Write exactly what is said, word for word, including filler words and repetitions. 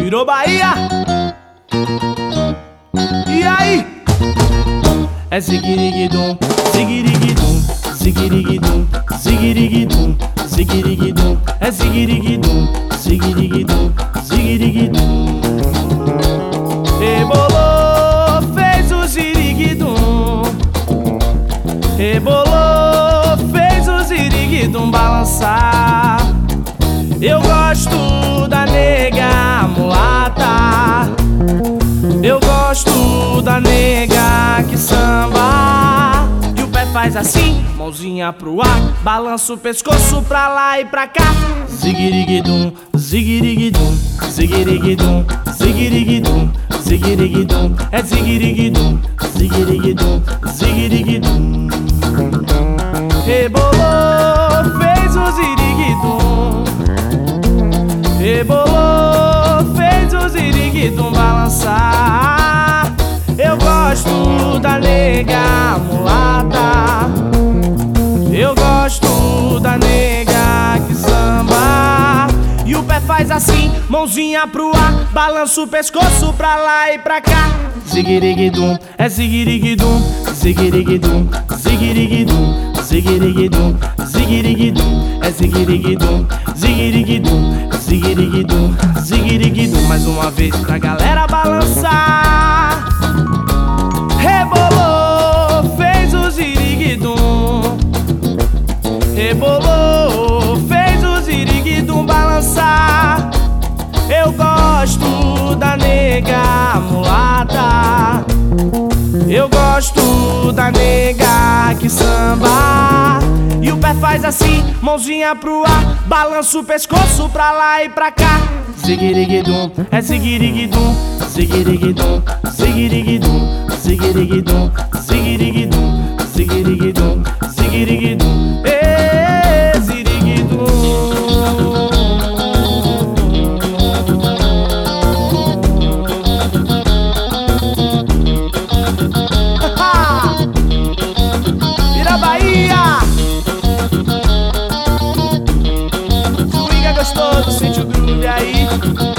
Virou Bahia. E aí? É ziguiriguidum, ziguiriguidum, ziguiriguidum, ziguiriguidum, ziguiriguidum. É ziguiriguidum, ziguiriguidum, ziguiriguidum. Rebolou, fez o ziriguidum. Rebolou, fez o ziriguidum balançar. Eu gosto da nega mulata. Eu gosto da nega que samba. E o pé faz assim, mãozinha pro ar, balança o pescoço pra lá e pra cá. Ziguiriguidum, ziguiriguidum, ziguiriguidum, ziguiriguidum, ziguiriguidum. É ziguiriguidum, ziguiriguidum, ziguiriguidum. Rebolou, fez o ziriguidum. Rebolou, fez o ziriguidum balançar. Eu gosto da nega mulata. Eu gosto da nega que samba. E o pé faz assim, mãozinha pro ar, balança o pescoço pra lá e pra cá. Ziguiriguidum, é ziguiriguidum, ziguiriguidum, ziguiriguidum, ziguiriguidum, ziguiriguidum. É ziguiriguidum, ziguiriguidum, ziguiriguidum, ziguiriguidum. Mais uma vez pra galera balançar. Rebolou, fez o ziriguidum. Rebolou, fez o ziriguidum balançar. Eu gosto da nega mulata. Eu gosto da nega que samba. E o pé faz assim, mãozinha pro ar, balança o pescoço pra lá e pra cá. Ziguiriguidum, é ziguiriguidum, ziguiriguidum, ziguiriguidum, ziguiriguidum, ziguiriguidum, ziguiriguidum, ziguiriguidum. Ê, ziriguidum. Vira Bahia. Swinga gostoso, sente o groove aí.